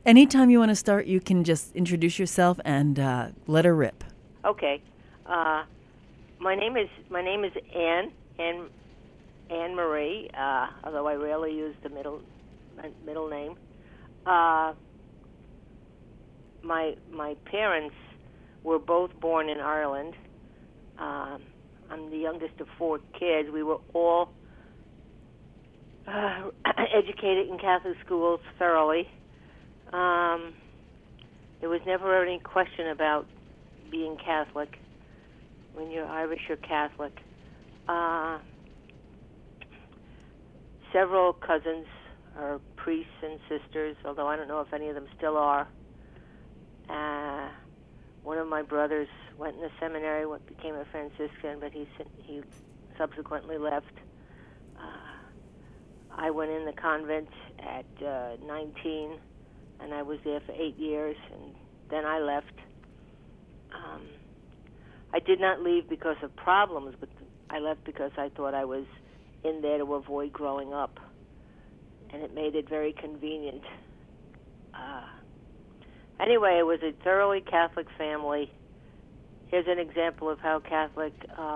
Anytime you want to start, you can just introduce yourself and let her rip. Okay. My name is Anne Marie. Although I rarely use the middle name. My parents were both born in Ireland. I'm the youngest of 4 kids. We were all educated in Catholic schools thoroughly. There was never any question about being Catholic. When you're Irish, you're Catholic. Several cousins are priests and sisters, although I don't know if any of them still are. One of my brothers went in the seminary, became a Franciscan, but he subsequently left. I went in the convent at 19, and I was there for 8 years, and then I left. I did not leave because of problems, but I left because I thought I was in there to avoid growing up, and it made it very convenient. Anyway, it was a thoroughly Catholic family. Here's an example of how Catholic.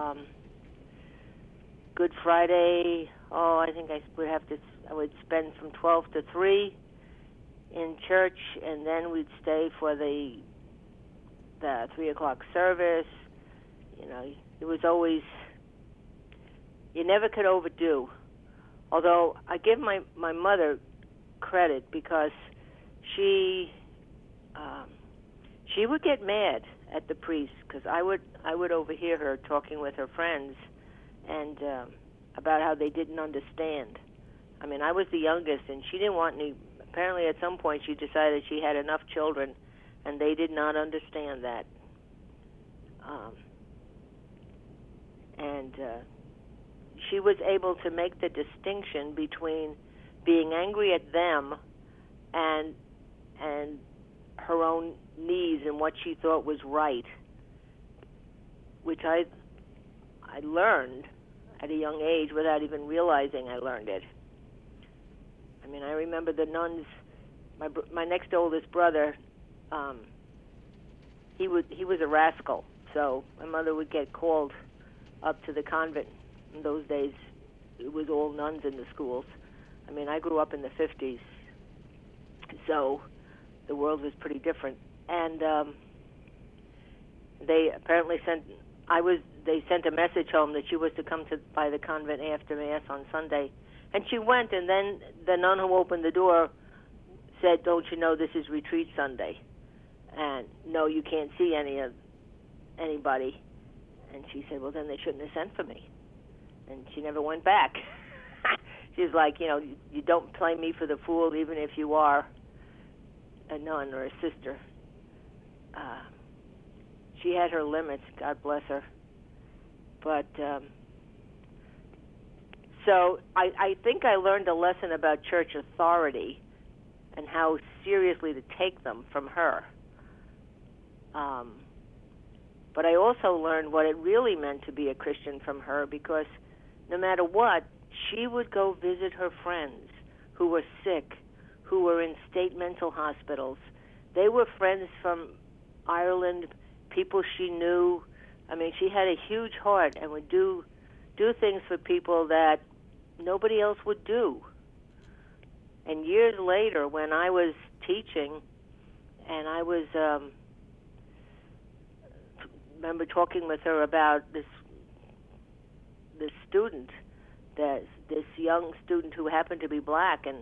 Good Friday. I think I would spend from 12 to 3 in church, and then we'd stay for the 3 o'clock service. It was always, you never could overdo. Although I give my mother credit because she would get mad at the priest because I would overhear her talking with her friends and about how they didn't understand. I mean, I was the youngest, and she didn't want any. Apparently, at some point, she decided she had enough children, and they did not understand that. And she was able to make the distinction between being angry at them and her own needs and what she thought was right, which I learned at a young age without even realizing I learned it. I mean, I remember the nuns. My next oldest brother, he was a rascal, so my mother would get called up to the convent. In those days, it was all nuns in the schools. I mean, I grew up in the 50s, so the world was pretty different. And they apparently they sent a message home that she was to come by the convent after Mass on Sunday. And she went, and then the nun who opened the door said, "Don't you know this is Retreat Sunday? And no, you can't see anybody." And she said, "Well, then they shouldn't have sent for me." And she never went back. She's like, you don't play me for the fool, even if you are a nun or a sister. She had her limits, God bless her. But so I think I learned a lesson about church authority and how seriously to take them from her. But I also learned what it really meant to be a Christian from her, because no matter what, she would go visit her friends who were sick, who were in state mental hospitals. They were friends from Ireland, people she knew. I mean, she had a huge heart and would do things for people that nobody else would do. And years later, when I was teaching, and I was remember talking with her about this student, this young student who happened to be black, and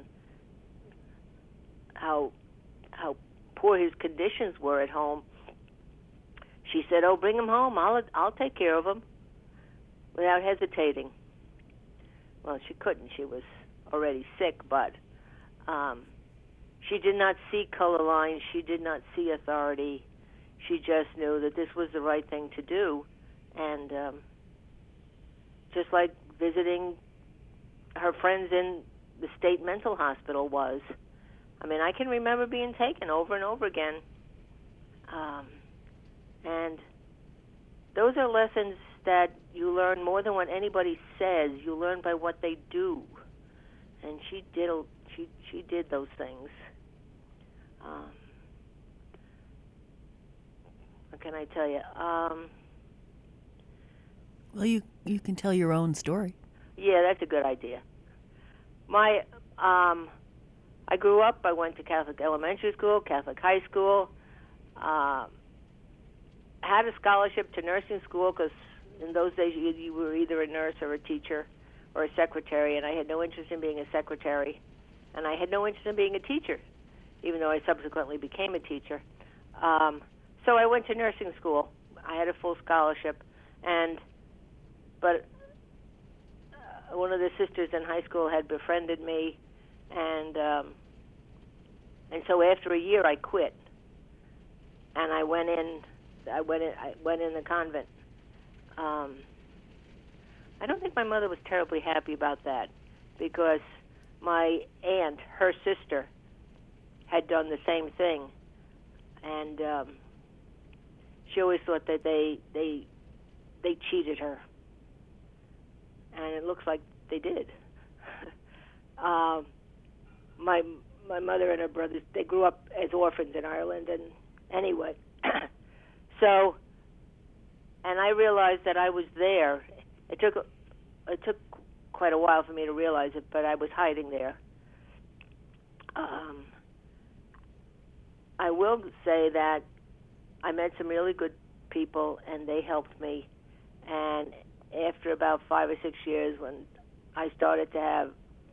how poor his conditions were at home. She said, "Oh, bring him home. I'll take care of him," without hesitating. Well, she couldn't. She was already sick, but she did not see color lines. She did not see authority. She just knew that this was the right thing to do. And just like visiting her friends in the state mental hospital was. I mean, I can remember being taken over and over again. And those are lessons that you learn more than what anybody says. You learn by what they do. And she did those things. what can I tell you? Well, you can tell your own story. Yeah, that's a good idea. My I grew up. I went to Catholic elementary school, Catholic high school. Had a scholarship to nursing school because in those days you were either a nurse or a teacher or a secretary, and I had no interest in being a secretary, and I had no interest in being a teacher, even though I subsequently became a teacher. So I went to nursing school. I had a full scholarship, but one of the sisters in high school had befriended me, and so after a year I quit, and I went in the convent. I don't think my mother was terribly happy about that, because my aunt, her sister, had done the same thing, and she always thought that they cheated her, and it looks like they did. My mother and her brothers, they grew up as orphans in Ireland, and anyway, so, and I realized that I was there. It took quite a while for me to realize it, but I was hiding there. I will say that I met some really good people, and they helped me. And after about 5 or 6 years, when I started to have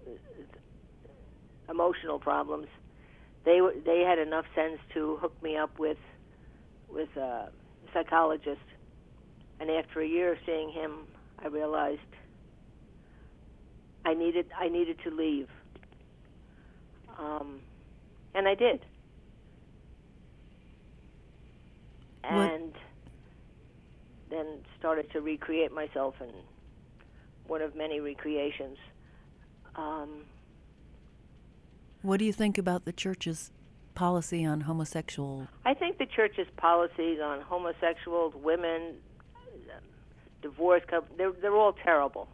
emotional problems, they had enough sense to hook me up with a psychologist. And after a year of seeing him, I realized I needed to leave, and I did. And then started to recreate myself in one of many recreations. What do you think about the church's policy on homosexual? I think the church's policies on homosexuals, women, divorce couples, they're all terrible.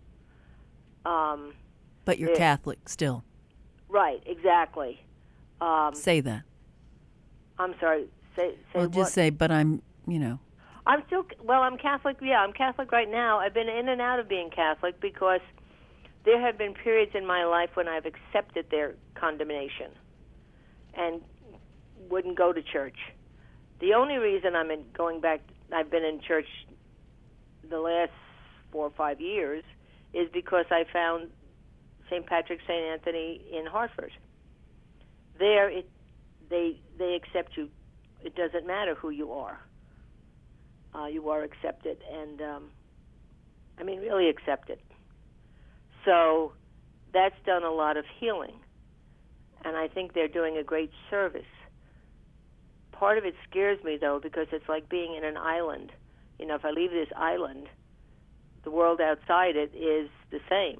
But you're Catholic still. Right, exactly. Say that. I'm sorry. Say well, what? Just say, but I'm I'm Catholic. Yeah, I'm Catholic right now. I've been in and out of being Catholic because there have been periods in my life when I've accepted their condemnation and wouldn't go to church. The only reason I've been in church the last 4 or 5 years is because I found St. Patrick, St. Anthony in Hartford. There, they accept you. It doesn't matter who you are. You are accepted, and really accepted. So that's done a lot of healing, and I think they're doing a great service. Part of it scares me, though, because it's like being in an island. You know, if I leave this island, the world outside it is the same.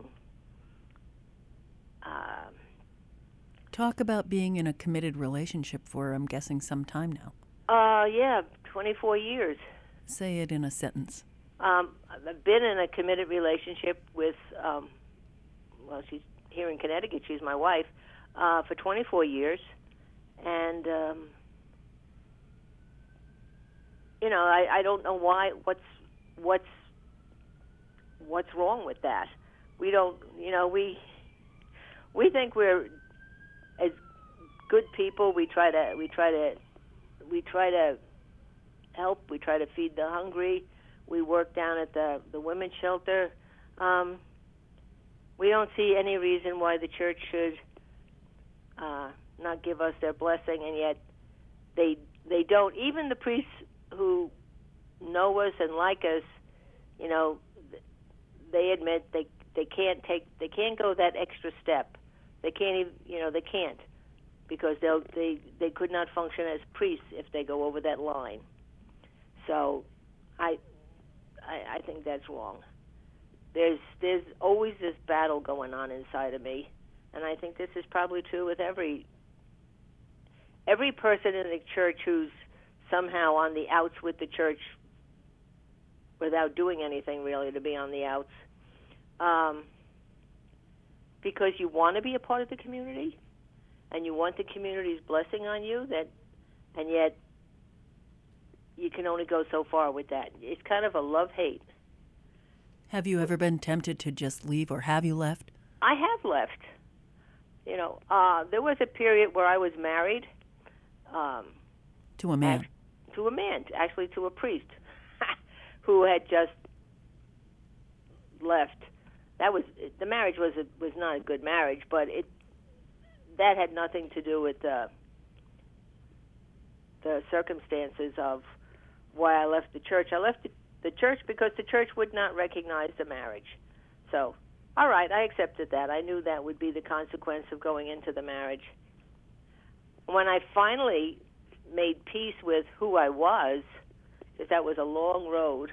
Talk about being in a committed relationship for, I'm guessing, some time now. 24 years. Say it in a sentence. I've been in a committed relationship with, she's here in Connecticut. She's my wife, for 24 years. And, I don't know why, what's wrong with that. We don't, we think we're as good people. We try to help. We try to feed the hungry. We work down at the women's shelter. We don't see any reason why the church should not give us their blessing, and yet they don't. Even the priests who know us and like us, they admit they can't go that extra step. They can't even, they can't, because they could not function as priests if they go over that line. So, I think that's wrong. There's always this battle going on inside of me, and I think this is probably true with every person in the church who's somehow on the outs with the church without doing anything really to be on the outs. Because you want to be a part of the community, and you want the community's blessing on you, and yet you can only go so far with that. It's kind of a love-hate. Have you ever been tempted to just leave, or have you left? I have left. There was a period where I was married. To a man? To a man, actually to a priest, who had just left. The marriage was not a good marriage, but that had nothing to do with the circumstances of why I left the church. I left the church because the church would not recognize the marriage. So, all right, I accepted that. I knew that would be the consequence of going into the marriage. When I finally made peace with who I was, because that was a long road,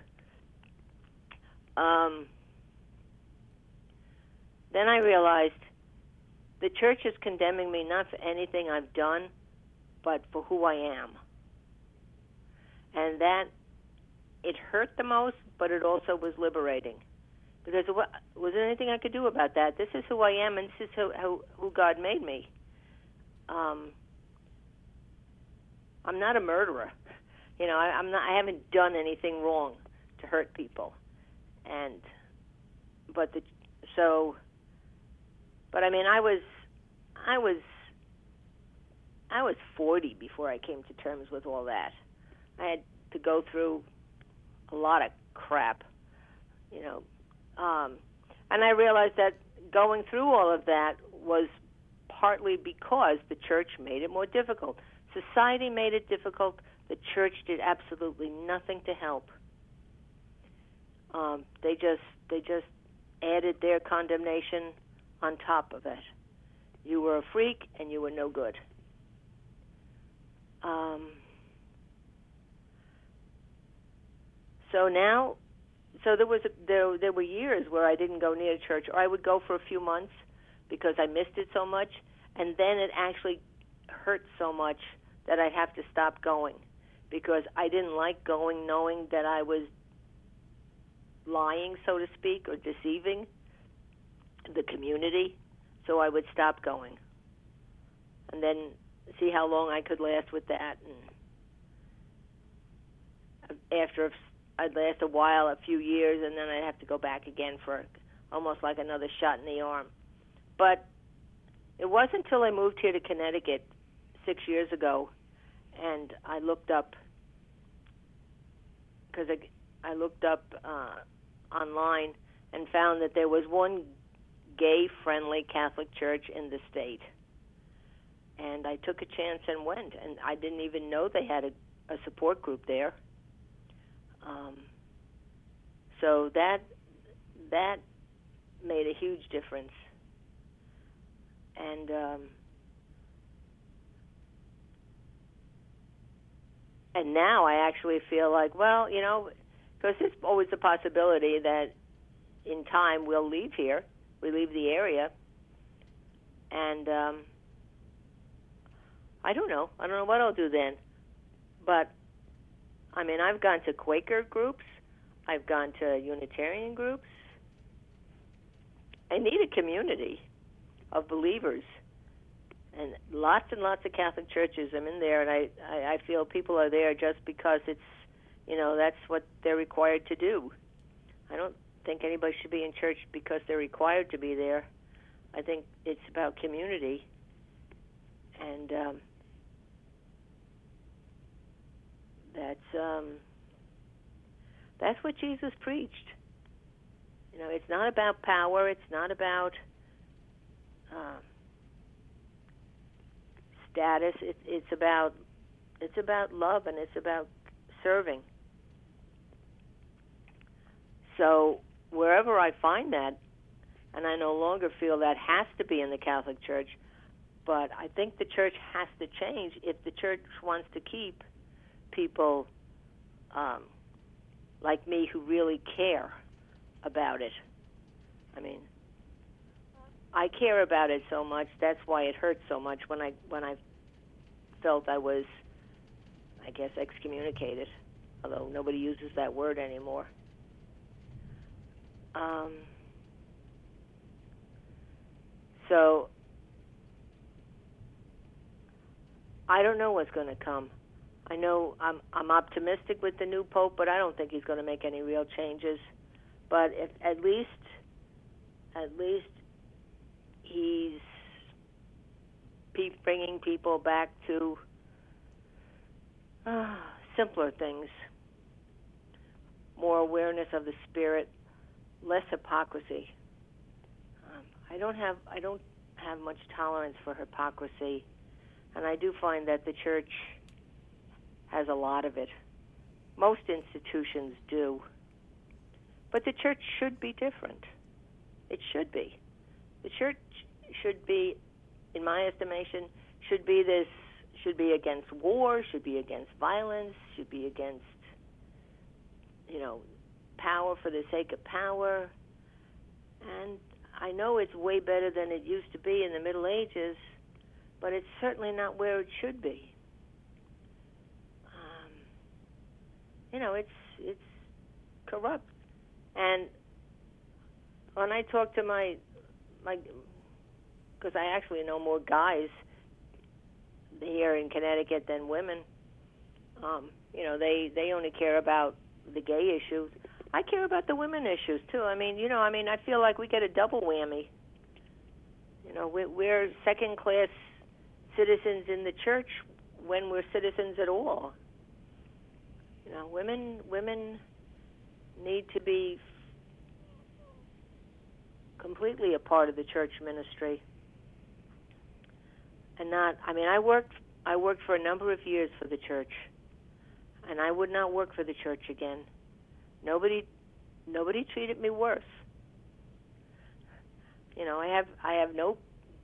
then I realized the church is condemning me not for anything I've done, but for who I am. And that, it hurt the most, but it also was liberating. Because there wasn't anything I could do about that. This is who I am, and this is who God made me. I'm not a murderer. I'm not. I haven't done anything wrong to hurt people. But I mean, I was 40 before I came to terms with all that. I had to go through a lot of crap, and I realized that going through all of that was partly because the church made it more difficult. Society made it difficult. The church did absolutely nothing to help. They just added their condemnation on top of it. You were a freak and you were no good. So there were years where I didn't go near church, or I would go for a few months because I missed it so much, and then it actually hurt so much that I'd have to stop going because I didn't like going knowing that I was lying, so to speak, or deceiving the community. So I would stop going and then see how long I could last with that. And after I'd last a while, a few years, and then I'd have to go back again for almost like another shot in the arm. But it wasn't until I moved here to Connecticut 6 years ago, and I looked up, because I looked up online and found that there was one gay-friendly Catholic church in the state. And I took a chance and went, and I didn't even know they had a support group there. So that made a huge difference. And now I actually feel like, well, because there's always a possibility that in time we'll leave here. We leave the area. And I don't know. I don't know what I'll do then. But, I mean, I've gone to Quaker groups. I've gone to Unitarian groups. I need a community of believers. And lots of Catholic churches. I'm in there, and I feel people are there just because it's, that's what they're required to do. I don't think anybody should be in church because they're required to be there. I think it's about community. And that's what Jesus preached. It's not about power. It's not about status. It's about love, and it's about serving. So wherever I find that, and I no longer feel that has to be in the Catholic Church, but I think the church has to change if the church wants to keep people like me who really care about it. I mean, I care about it so much. That's why it hurts so much when I felt I was, I guess, excommunicated, although nobody uses that word anymore. So I don't know what's going to come. I know I'm optimistic with the new pope, but I don't think he's going to make any real changes. But if, at least he's bringing people back to simpler things, more awareness of the spirit, less hypocrisy. I don't have much tolerance for hypocrisy, and I do find that the church has a lot of it. Most institutions do. But the church should be different. It should be. The church should be, in my estimation, should be against war, should be against violence, should be against, power for the sake of power. And I know it's way better than it used to be in the Middle Ages, but it's certainly not where it should be. It's corrupt. And when I talk to my, because I actually know more guys here in Connecticut than women, they only care about the gay issues. I care about the women issues too. I feel like we get a double whammy. We're second-class citizens in the church when we're citizens at all. Women need to be completely a part of the church ministry, and not. I worked for a number of years for the church, and I would not work for the church again. Nobody treated me worse. I have no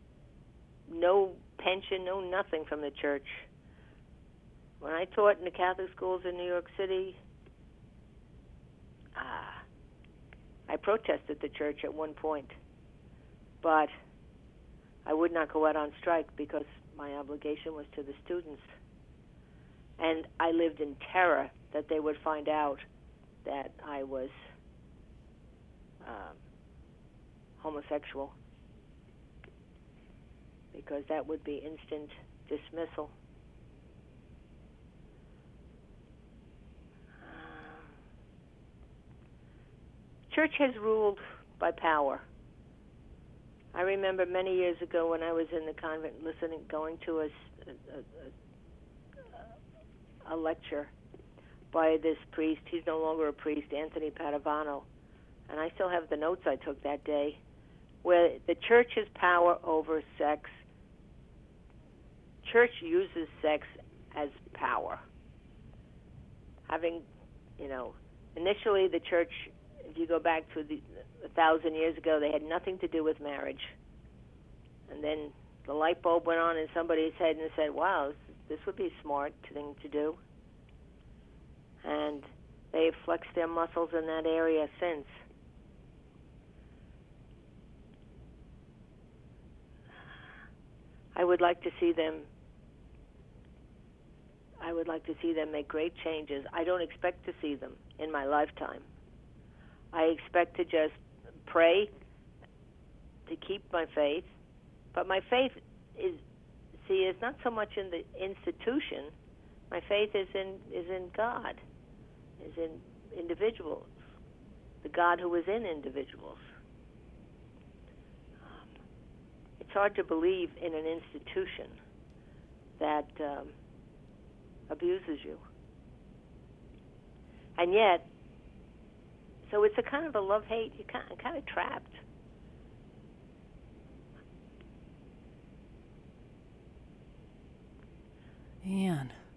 pension, no nothing from the church. When I taught in the Catholic schools in New York City, I protested the church at one point, but I would not go out on strike because my obligation was to the students. And I lived in terror that they would find out that I was homosexual, because that would be instant dismissal. Church has ruled by power. I remember many years ago when I was in the convent going to a lecture by this priest. He's no longer a priest, Anthony Padovano. And I still have the notes I took that day, where the church's power over sex. Church uses sex as power. Initially the church, if you go back to 1,000 years ago, they had nothing to do with marriage. And then the light bulb went on in somebody's head and said, wow, this would be a smart thing to do. And they have flexed their muscles in that area since. I would like to see them make great changes. I don't expect to see them in my lifetime. I expect to just pray to keep my faith, but my faith is not so much in the institution. My faith is in God, is in individuals, the God who is in individuals. It's hard to believe in an institution that abuses you. And yet, so it's a kind of a love-hate. You're kind of trapped. Man.